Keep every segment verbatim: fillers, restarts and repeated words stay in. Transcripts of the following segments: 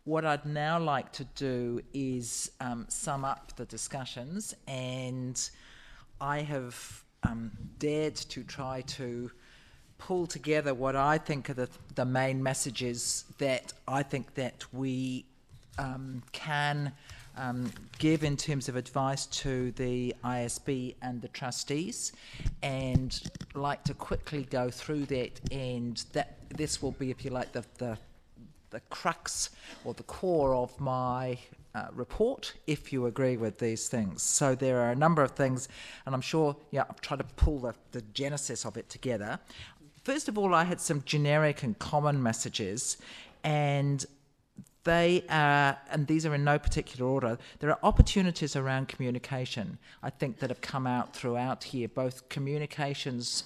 What I'd now like to do is um, sum up the discussions, and I have um, dared to try to pull together what I think are the, the main messages that I think that we um, can um, give in terms of advice to the I S B and the trustees, and like to quickly go through that, and that this will be, if you like, the, the the crux or the core of my uh, report, if you agree with these things. So there are a number of things, and I'm sure, yeah, I've tried to pull the, the genesis of it together. First of all, I had some generic and common messages, and they are, and these are in no particular order, there are opportunities around communication, I think, that have come out throughout here, both communications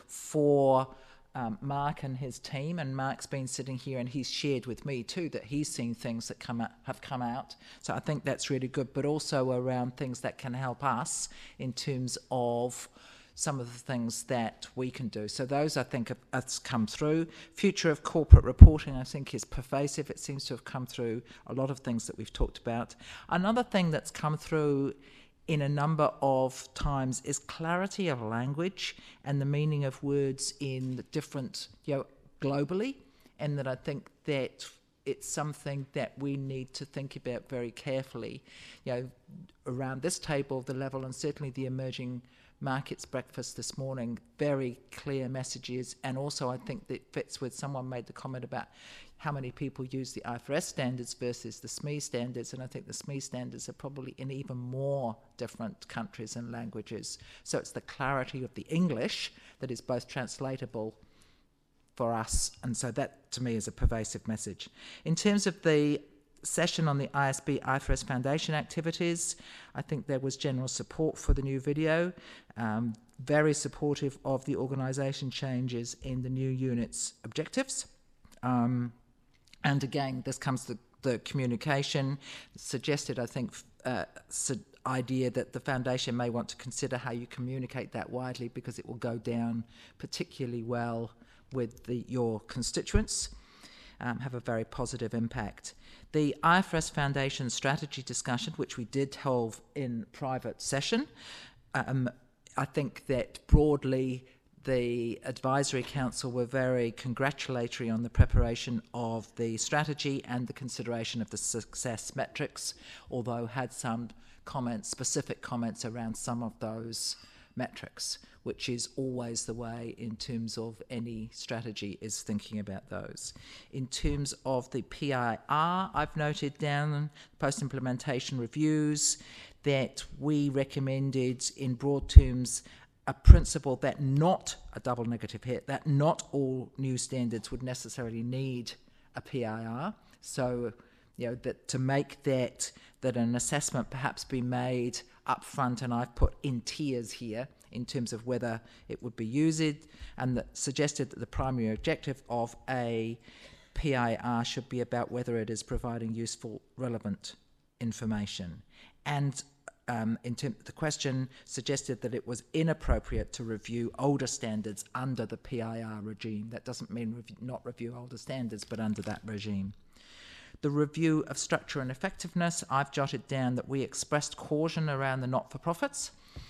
for Um, Mark and his team, and Mark's been sitting here and he's shared with me too that he's seen things that come out, have come out. So I think that's really good, but also around things that can help us in terms of some of the things that we can do. So those, I think, have, have come through. Future of corporate reporting, I think, is pervasive. It seems to have come through a lot of things that we've talked about. Another thing that's come through in a number of times is clarity of language and the meaning of words in different, you know, globally, and that I think that it's something that we need to think about very carefully, you know, around this table, the level, and certainly the emerging markets breakfast this morning, very clear messages, and also I think that fits with, someone made the comment about how many people use the I F R S standards versus the S M E standards, and I think the S M E standards are probably in even more different countries and languages. So it's the clarity of the English that is both translatable for us, and so that to me is a pervasive message. In terms of the session on the I S B I F R S Foundation activities, I think there was general support for the new video, um, very supportive of the organisation changes in the new unit's objectives. Um, and again, this comes to the communication, suggested, I think, uh, su- idea that the foundation may want to consider how you communicate that widely, because it will go down particularly well with the, your constituents. Um, have a very positive impact. The I F R S Foundation strategy discussion, which we did hold in private session, um, I think that broadly the Advisory Council were very congratulatory on the preparation of the strategy and the consideration of the success metrics, although had some comments, specific comments around some of those metrics, which is always the way in terms of any strategy, is thinking about those. In terms of the P I R, I've noted down post-implementation reviews that we recommended in broad terms a principle that not a double negative hit, that not all new standards would necessarily need a P I R. So, you know, that to make that, that an assessment perhaps be made up front, and I've put in tiers here in terms of whether it would be used, and that suggested that the primary objective of a P I R should be about whether it is providing useful, relevant information. And um, in term, the question suggested that it was inappropriate to review older standards under the P I R regime. That doesn't mean rev- not review older standards, but under that regime. The review of structure and effectiveness, I've jotted down that we expressed caution around the not-for-profits,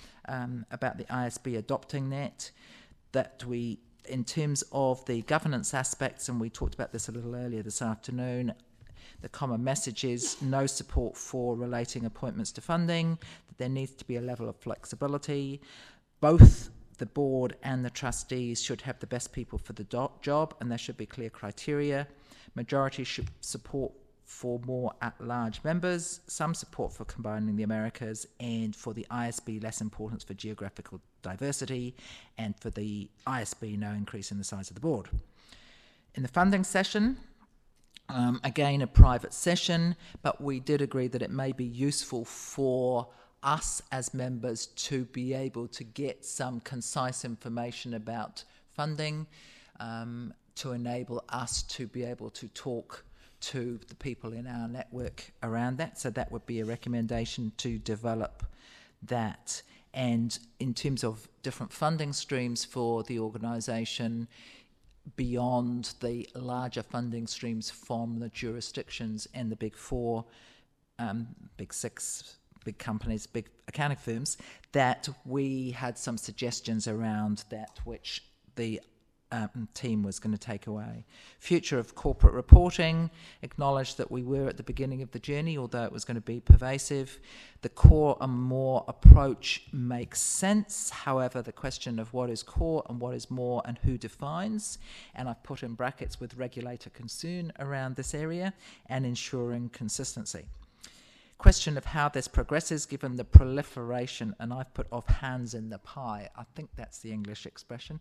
um, about the I S B adopting that, that we, in terms of the governance aspects, and we talked about this a little earlier this afternoon, the common message is no support for relating appointments to funding, that there needs to be a level of flexibility. Both the board and the trustees should have the best people for the do- job, and there should be clear criteria. Majority should support for more at-large members, some support for combining the Americas, and for the I S B less importance for geographical diversity, and for the I S B no increase in the size of the board. In the funding session, um, again a private session, but we did agree that it may be useful for us as members to be able to get some concise information about funding, um, to enable us to be able to talk to the people in our network around that. So that would be a recommendation to develop that. And in terms of different funding streams for the organisation, beyond the larger funding streams from the jurisdictions and the big four, um, big six, big companies, big accounting firms, that we had some suggestions around that which the um, team was going to take away. Future of corporate reporting, acknowledged that we were at the beginning of the journey, although it was going to be pervasive. The core and more approach makes sense. However, the question of what is core and what is more and who defines, and I've put in brackets with regulator concern around this area, and ensuring consistency. Question of how this progresses given the proliferation, and I've put of hands in the pie. I think that's the English expression.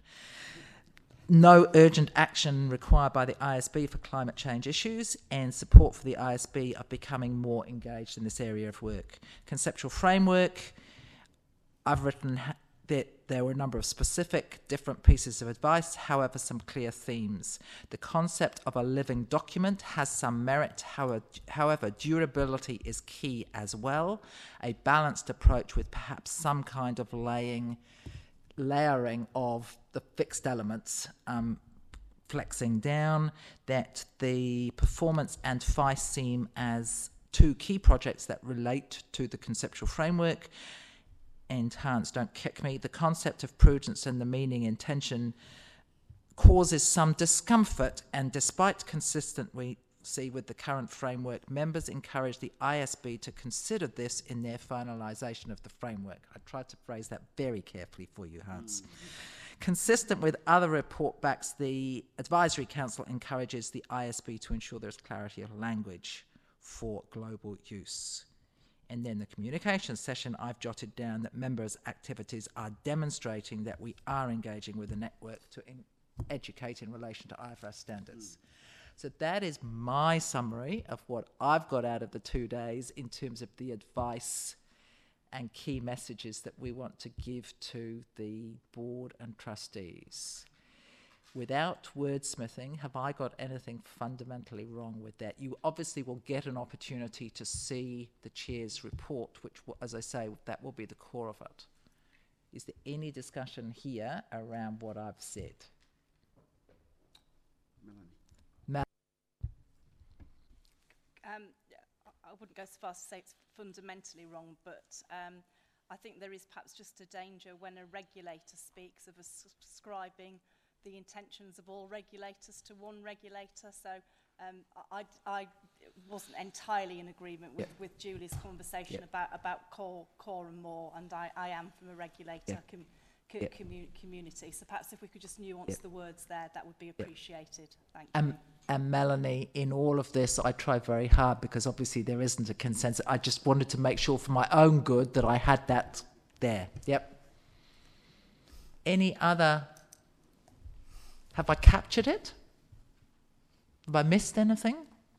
No urgent action required by the I S B for climate change issues, and support for the I S B are becoming more engaged in this area of work. Conceptual framework, I've written that there were a number of specific different pieces of advice, however some clear themes. The concept of a living document has some merit, however, however durability is key as well. A balanced approach with perhaps some kind of laying layering of the fixed elements, um, flexing down, that the performance and F I seem as two key projects that relate to the conceptual framework. And Hans, don't kick me, the concept of prudence and the meaning intention causes some discomfort, and despite consistently see with the current framework, members encourage the I S B to consider this in their finalisation of the framework. I tried to phrase that very carefully for you, Hans. Mm. Consistent with other report backs, the Advisory Council encourages the I S B to ensure there's clarity of language for global use. And then the communication session, I've jotted down that members' activities are demonstrating that we are engaging with the network to in- educate in relation to I F R S standards. Mm. So that is my summary of what I've got out of the two days in terms of the advice and key messages that we want to give to the board and trustees. Without wordsmithing, have I got anything fundamentally wrong with that? You obviously will get an opportunity to see the chair's report, which, will, as I say, that will be the core of it. Is there any discussion here around what I've said? Melanie. Um, I wouldn't go so far as to say it's fundamentally wrong, but um, I think there is perhaps just a danger when a regulator speaks of ascribing the intentions of all regulators to one regulator. So um, I, I wasn't entirely in agreement with, yeah. with Julie's conversation yeah. about, about core, core and more, and I, I am from a regulator yeah. com, co yeah. commu community. So perhaps if we could just nuance yeah. the words there, that would be appreciated. Yeah. Thank um, you. And Melanie, in all of this, I try very hard because obviously there isn't a consensus. I just wanted to make sure for my own good that I had that there. Yep. Any other? Have I captured it? Have I missed anything?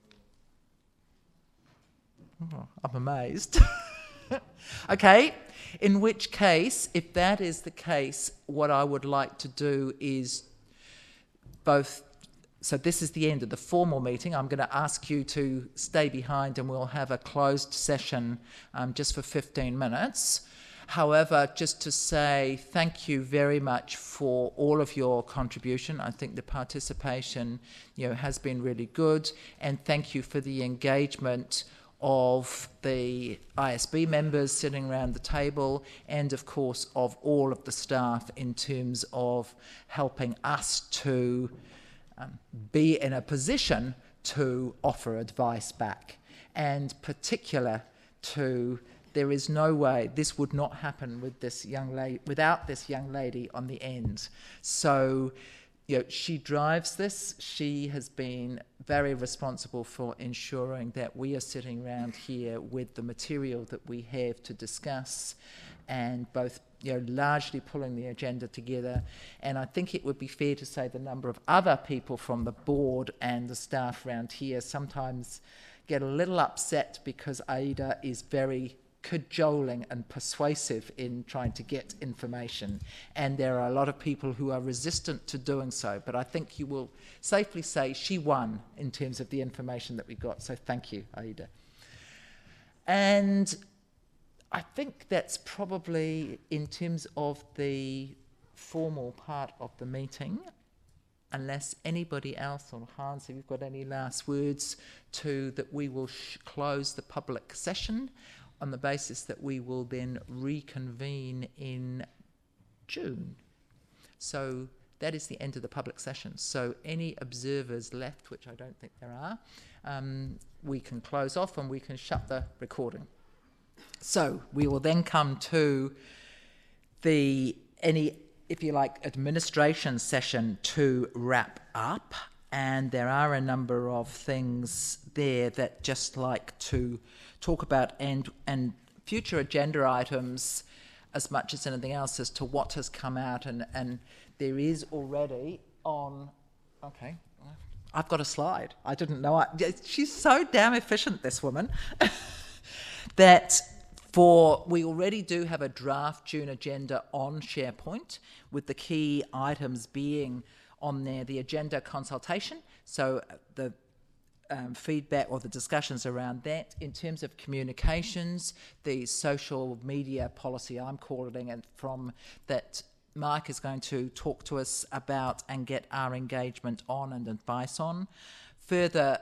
Oh, I'm amazed. Okay, in which case, if that is the case, what I would like to do is both. So this is the end of the formal meeting. I'm going to ask you to stay behind and we'll have a closed session um, just for fifteen minutes. However, just to say thank you very much for all of your contribution. I think the participation, you know, has been really good, and thank you for the engagement of the I S B members sitting around the table, and of course of all of the staff in terms of helping us to um, be in a position to offer advice back, and particular to there is no way this would not happen with this young lady, without this young lady on the end. So, you know, she drives this. She has been very responsible for ensuring that we are sitting around here with the material that we have to discuss, and both, you know, largely pulling the agenda together. And I think it would be fair to say the number of other people from the board and the staff around here sometimes get a little upset because Aida is very cajoling and persuasive in trying to get information, and there are a lot of people who are resistant to doing so, but I think you will safely say she won in terms of the information that we got, so thank you, Aida. And I think that's probably, in terms of the formal part of the meeting, unless anybody else, or Hans, if you've got any last words, to that we will sh- close the public session on the basis that we will then reconvene in June. So that is the end of the public session. So any observers left, which I don't think there are, um, we can close off and we can shut the recording. So we will then come to the any, if you like, administration session to wrap up. And there are a number of things there that just like to talk about, and and future agenda items as much as anything else as to what has come out. And, and there is already on, okay, I've got a slide. I didn't know. I, she's so damn efficient, this woman, that for, we already do have a draft June agenda on SharePoint, with the key items being on there, the agenda consultation, so the um, feedback or the discussions around that. In terms of communications, the social media policy, I'm calling it, from that Mike is going to talk to us about and get our engagement on and advice on. Further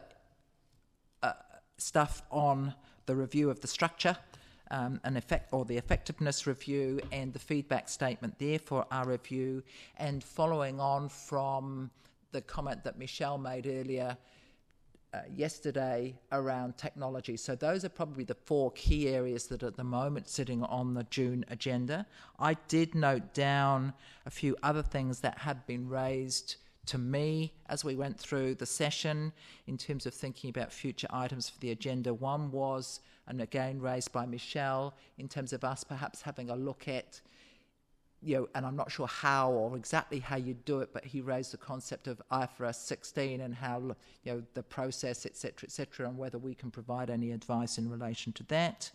uh, stuff on the review of the structure, um, an effect or the effectiveness review, and the feedback statement there for our review. And following on from the comment that Michelle made earlier uh, yesterday around technology. So those are probably the four key areas that are at the moment sitting on the June agenda. I did note down a few other things that have been raised to me as we went through the session in terms of thinking about future items for the agenda. One was, and again raised by Michelle, in terms of us perhaps having a look at, you know, and I'm not sure how or exactly how you do it, but he raised the concept of I F R S sixteen and how, you know, the process, et cetera, et cetera, and whether we can provide any advice in relation to that.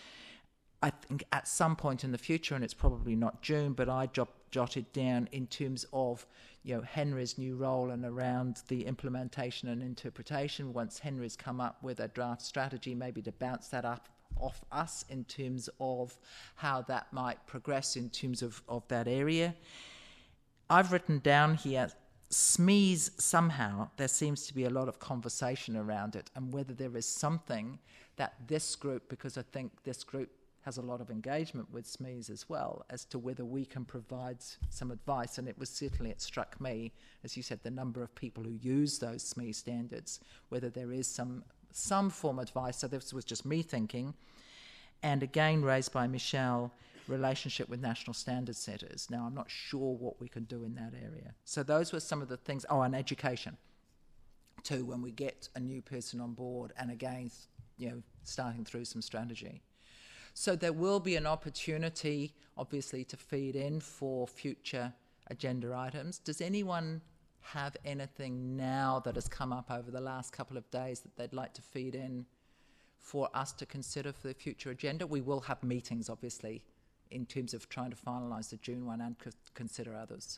I think at some point in the future, and it's probably not June, but I jot, jotted down in terms of, you know, Henry's new role and around the implementation and interpretation. Once Henry's come up with a draft strategy, maybe to bounce that up off us in terms of how that might progress in terms of, of that area. I've written down here, S M E S, somehow there seems to be a lot of conversation around it, and whether there is something that this group, because I think this group has a lot of engagement with S M E S as well, as to whether we can provide some advice. And it was certainly, it struck me, as you said, the number of people who use those S M E S standards, whether there is some some form of advice. So this was just me thinking. And again, raised by Michelle, relationship with national standard setters. Now, I'm not sure what we can do in that area. So those were some of the things. Oh, and education too, when we get a new person on board, and again, you know, starting through some strategy. So there will be an opportunity, obviously, to feed in for future agenda items. Does anyone have anything now that has come up over the last couple of days that they'd like to feed in for us to consider for the future agenda? We will have meetings, obviously, in terms of trying to finalise the June one and co- consider others.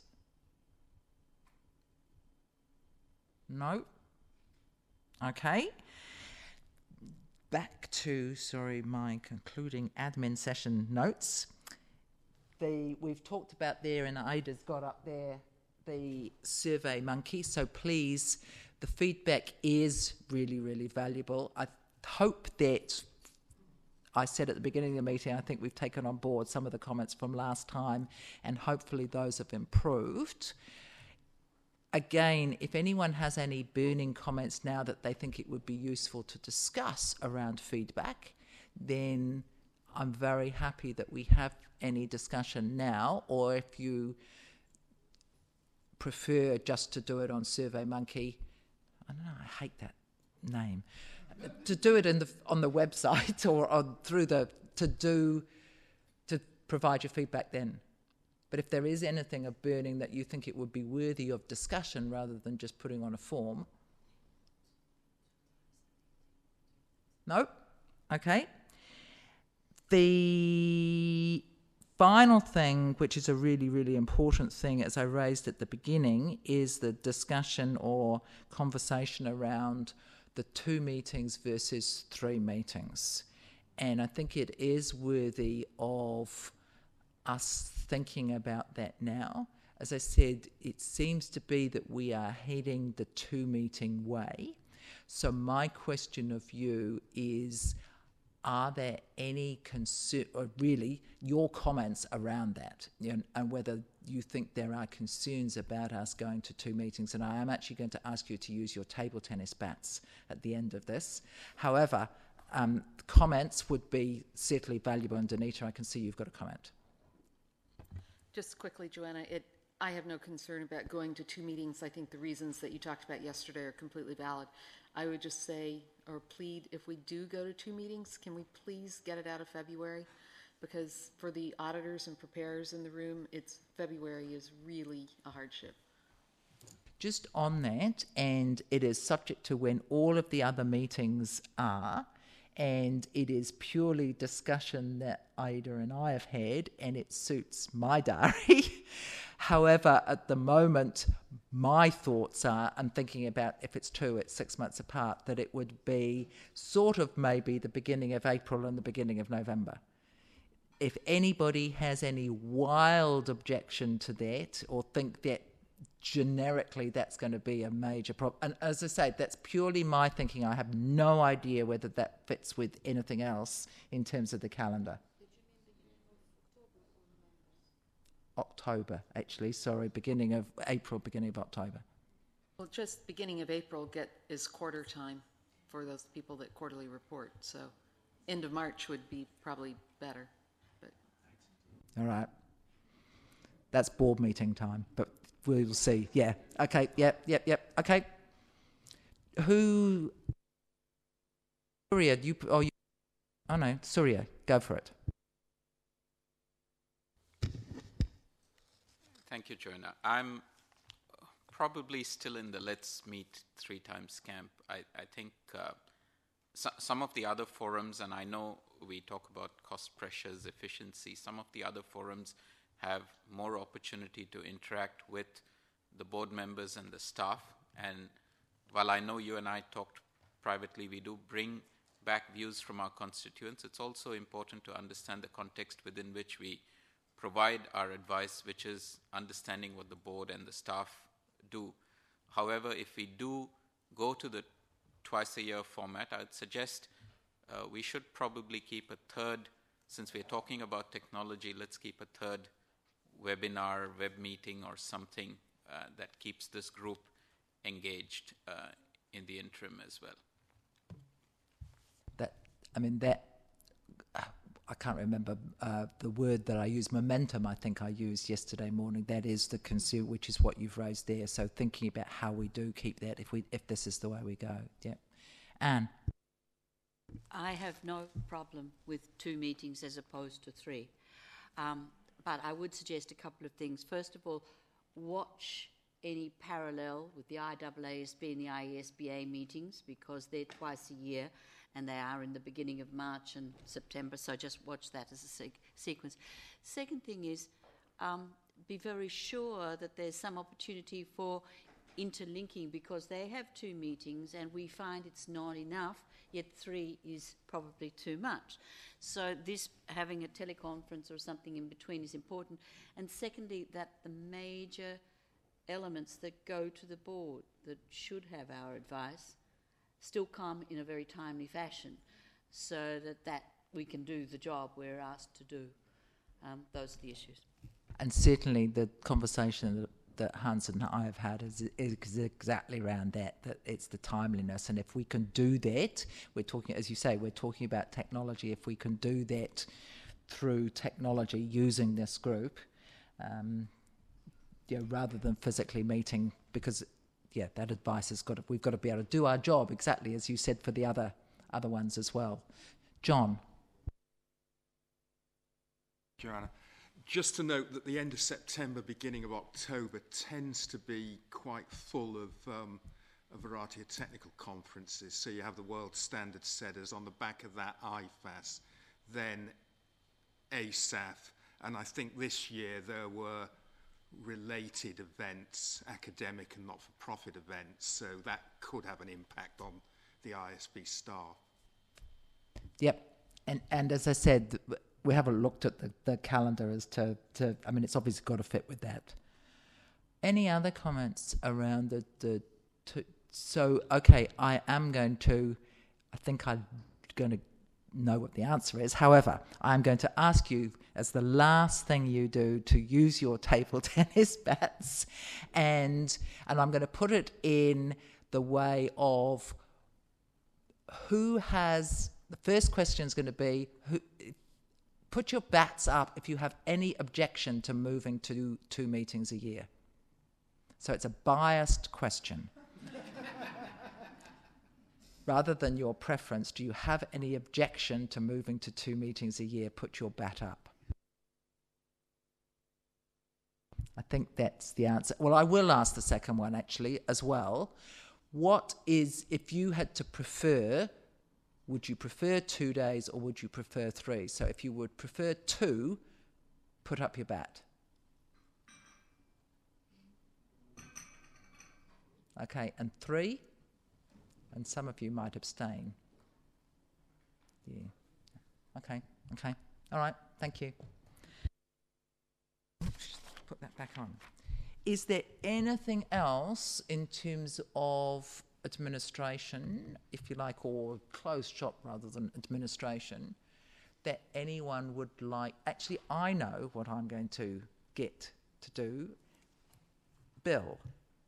No? Okay. Back to, sorry, my concluding admin session notes. The, we've talked about there, and Ada's got up there, the Survey Monkey. So please, the feedback is really, really valuable. I hope that, I said at the beginning of the meeting, I think we've taken on board some of the comments from last time, and hopefully those have improved. Again, if anyone has any burning comments now that they think it would be useful to discuss around feedback, then I'm very happy that we have any discussion now, or if you prefer just to do it on SurveyMonkey, I don't know, I hate that name, to do it in the on the website or on, through the, to do, to provide your feedback then. But if there is anything of burning that you think it would be worthy of discussion rather than just putting on a form. No? Okay. The final thing, which is a really, really important thing, as I raised at the beginning, is the discussion or conversation around the two meetings versus three meetings. And I think it is worthy of us thinking about that now. as I said, it seems to be that we are heading the two-meeting way. So my question of you is, are there any concern, or really your comments around that, you know, and whether you think there are concerns about us going to two meetings? And I am actually going to ask you to use your table tennis bats at the end of this. However, um, comments would be certainly valuable. And Danita, I can see you've got a comment. Just quickly, Joanna, it, I have no concern about going to two meetings. I think the reasons that you talked about yesterday are completely valid. I would just say or plead, if we do go to two meetings, can we please get it out of February? Because for the auditors and preparers in the room, it's February is really a hardship. Just on that, and it is subject to when all of the other meetings are, and it is purely discussion that Ada and I have had, and it suits my diary. However, at the moment, my thoughts are, I'm thinking about if it's two, it's six months apart, that it would be sort of maybe the beginning of April and the beginning of November. If anybody has any wild objection to that or think that generically that's going to be a major problem, and as I say, that's purely my thinking. I have no idea whether that fits with anything else in terms of the calendar. October, actually, sorry, beginning of April, beginning of October. Well, just beginning of April get is quarter time for those people that quarterly report. So end of March would be probably better. But all right. That's board meeting time, but we will see. Yeah. Okay. Yep. Yep. Yep. Okay. Who? Surya, you? Oh, you? Oh no, Surya, go for it. Thank you, Joanna. I'm probably still in the let's meet three times camp. I, I think uh, so, some of the other forums, and I know we talk about cost pressures, efficiency, some of the other forums have more opportunity to interact with the board members and the staff. And while I know you and I talked privately, we do bring back views from our constituents. It's also important to understand the context within which we provide our advice, which is understanding what the board and the staff do. However, if we do go to the twice a year format, I would suggest uh, we should probably keep a third, since we're talking about technology, let's keep a third webinar, web meeting or something uh, that keeps this group engaged uh, in the interim as well. That, I mean, that, I can't remember uh, the word that I used, momentum I think I used yesterday morning. That is the concern, which is what you've raised there. So thinking about how we do keep that if we if this is the way we go. Yeah. Anne? I have no problem with two meetings as opposed to three. Um, but I would suggest a couple of things. First of all, watch any parallel with the I A A S B and the I E S B A meetings, because they're twice a year and they are in the beginning of March and September, so just watch that as a se- sequence. Second thing is, um, be very sure that there's some opportunity for interlinking, because they have two meetings and we find it's not enough, yet three is probably too much. So this, having a teleconference or something in between is important. And secondly, that the major elements that go to the board that should have our advice still come in a very timely fashion, so that, that we can do the job we're asked to do. Um, those are the issues. And certainly the conversation that, that Hans and I have had is, is exactly around that, that it's the timeliness. And if we can do that, we're talking, as you say, we're talking about technology. If we can do that through technology using this group, um, yeah, rather than physically meeting, because yeah, that advice has got to, we've got to be able to do our job exactly as you said for the other other ones as well. John. Joanna, just to note that the end of September, beginning of October tends to be quite full of um, a variety of technical conferences. So you have the World Standard Setters, on the back of that I F A S, then A S A F, and I think this year there were related events, academic and not-for-profit events, so that could have an impact on the I S B staff. Yep, and and as I said, we haven't looked at the, the calendar as to, to, I mean, it's obviously got to fit with that. Any other comments around the, the two? So, okay, I am going to, I think I'm going to know what the answer is. However, I'm going to ask you, as the last thing you do, to use your table tennis bats, and and I'm going to put it in the way of who has, the first question is going to be, who, put your bats up if you have any objection to moving to two meetings a year. So it's a biased question. Rather than your preference, do you have any objection to moving to two meetings a year? Put your bat up. I think that's the answer. Well, I will ask the second one actually as well. What is, if you had to prefer, would you prefer two days or would you prefer three? So if you would prefer two, put up your bat. Okay, and three? And some of you might abstain. Yeah. Okay, okay. All right, thank you. Put that back on. Is there anything else in terms of administration, if you like, or closed shop rather than administration, that anyone would like? Actually, I know what I'm going to get to do. Bill,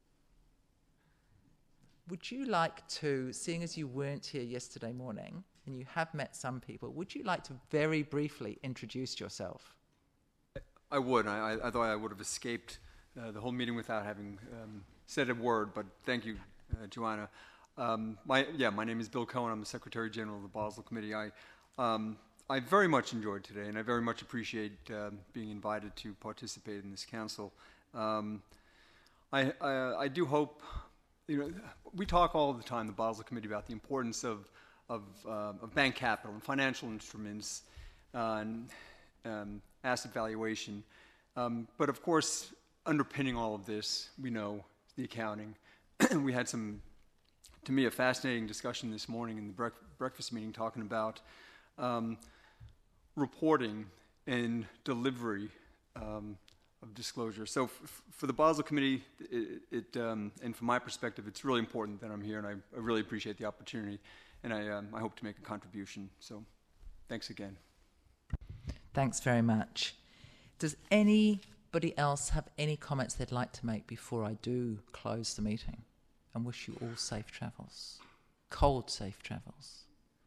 would you like to, seeing as you weren't here yesterday morning and you have met some people, would you like to very briefly introduce yourself? I would. I, I thought I would have escaped uh, the whole meeting without having um, said a word, but thank you, uh, Joanna. Um, my, yeah, my name is Bill Cohen. I'm the Secretary General of the Basel Committee. I, um, I very much enjoyed today, and I very much appreciate um, being invited to participate in this council. Um, I, I, I do hope, you know, we talk all the time, the Basel Committee, about the importance of, of, uh, of bank capital and financial instruments uh, and um, asset valuation. Um, but of course, underpinning all of this, we know the accounting. We had some, to me, a fascinating discussion this morning in the brec breakfast meeting talking about um, reporting and delivery um, of disclosure. So f for the Basel Committee, it, it um, and from my perspective, it's really important that I'm here, and I, I really appreciate the opportunity, and I, um, I hope to make a contribution. So thanks again. Thanks very much. Does anybody else have any comments they'd like to make before I do close the meeting and wish you all safe travels? Cold safe travels.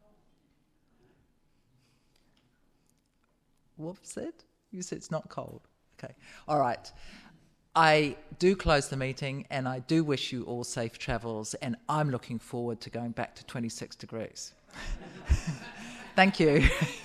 What was it? You said it's not cold. Okay. All right. I do close the meeting and I do wish you all safe travels, and I'm looking forward to going back to twenty-six degrees. Thank you.